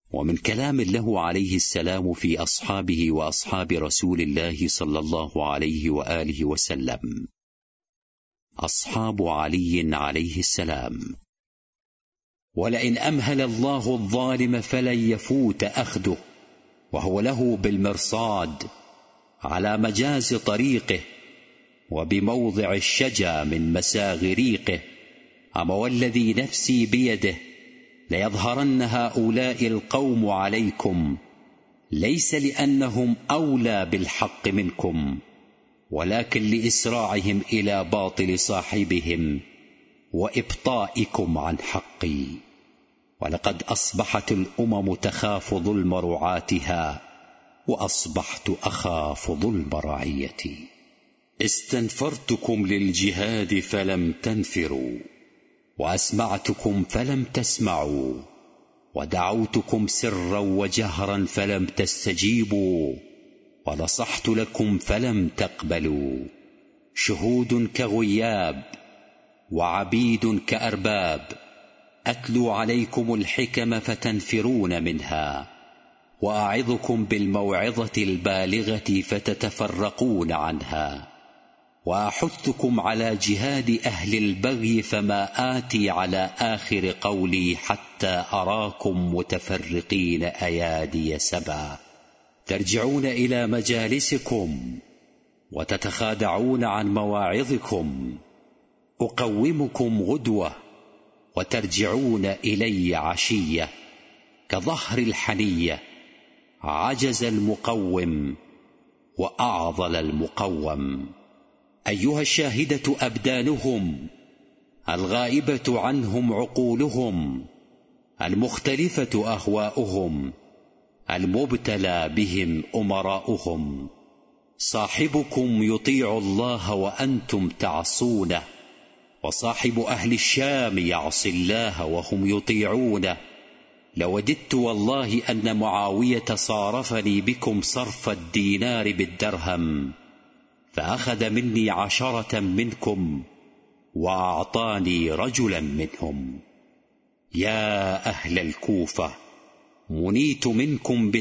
ومن كلام له عليه السلام في أصحابه وأصحاب رسول الله صلى الله عليه وآله وسلم: أصحاب علي عليه السلام: ولئن أمهل الله الظالم فلن يفوت أخذه، وهو له بالمرصاد على مجاز طريقه وبموضع الشجا من مساغ ريقه. أما والذي نفسي بيده ليظهرن هؤلاء القوم عليكم، ليس لأنهم أولى بالحق منكم، ولكن لإسراعهم إلى باطل صاحبهم وإبطائكم عن حقي. ولقد أصبحت الأمم تخاف ظلم رعاتها، وأصبحت أخاف ظلم رعيتي. استنفرتكم للجهاد فلم تنفروا، وأسمعتكم فلم تسمعوا، ودعوتكم سرا وجهرا فلم تستجيبوا، ونصحت لكم فلم تقبلوا. شهود كغياب وعبيد كأرباب، أتلو عليكم الحكم فتنفرون منها، وأعظكم بالموعظة البالغة فتتفرقون عنها، وأحثكم على جهاد أهل البغي فما آتي على آخر قولي حتى أراكم متفرقين أيادي سبا، ترجعون إلى مجالسكم وتتخادعون عن مواعظكم. أقومكم غدوة وترجعون إلي عشية، كظهر الحنية عجز المقوم وأعضل المقوم. أيها الشاهدة أبدانهم، الغائبة عنهم عقولهم، المختلفة أهواؤهم، المبتلى بهم أمراؤهم. صاحبكم يطيع الله وأنتم تعصونه، وصاحب أهل الشام يعصي الله وهم يطيعونه. لوددت والله أن معاوية صارفني بكم صرف الدينار بالدرهم، فأخذ مني 10 منكم وأعطاني رجلا منهم. يا أهل الكوفة، منيت منكم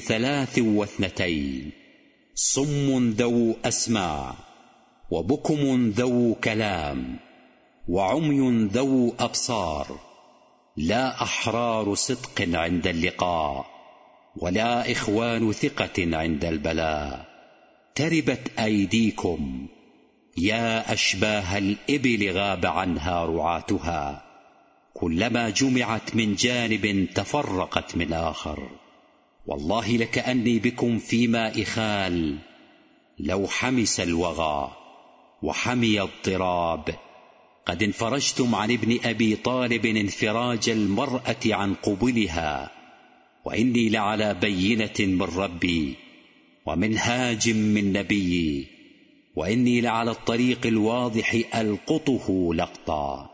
ب2 صم ذو أسماع، وبكم ذو كلام، وعمي ذو أبصار، لا أحرار صدق عند اللقاء، ولا إخوان ثقة عند البلاء. تربت أيديكم يا أشباه الإبل غاب عنها رعاتها، كلما جمعت من جانب تفرقت من آخر. والله لكأني بكم في ماء خال، لو حمس الوغى وحمي الضراب. قد انفرجتم عن ابن أبي طالب انفراج المرأة عن قبلها، وإني لعلى بينة من ربي ومنهاج من نبيي، وإني لعلى الطريق الواضح ألقطه لقطا.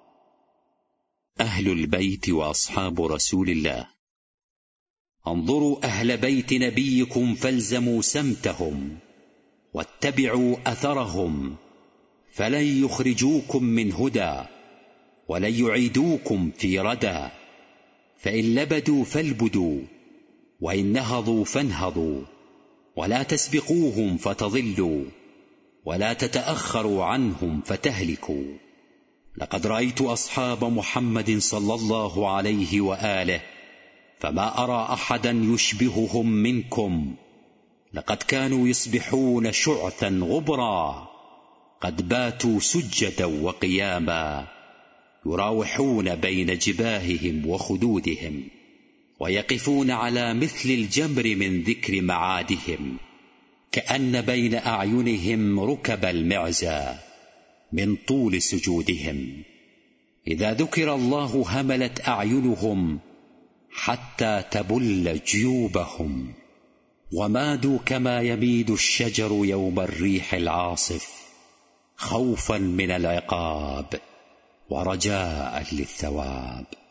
أهل البيت وأصحاب رسول الله: انظروا أهل بيت نبيكم فالزموا سمتهم، واتبعوا أثرهم، فلن يخرجوكم من هدى، ولن يعيدوكم في ردى. فإن لبدوا فالبدوا، وإن نهضوا فانهضوا، ولا تسبقوهم فتضلوا، ولا تتأخروا عنهم فتهلكوا. لقد رأيت أصحاب محمد صلى الله عليه وآله، فما أرى أحدا يشبههم منكم. لقد كانوا يصبحون شعثا غبرا، قد باتوا سجدا وقياما، يراوحون بين جباههم وخدودهم، ويقفون على مثل الجمر من ذكر معادهم، كأن بين أعينهم ركب المعزى من طول سجودهم. إذا ذكر الله هملت أعينهم حتى تبل جيوبهم، ومادوا كما يميد الشجر يوم الريح العاصف، خوفا من العقاب ورجاء للثواب.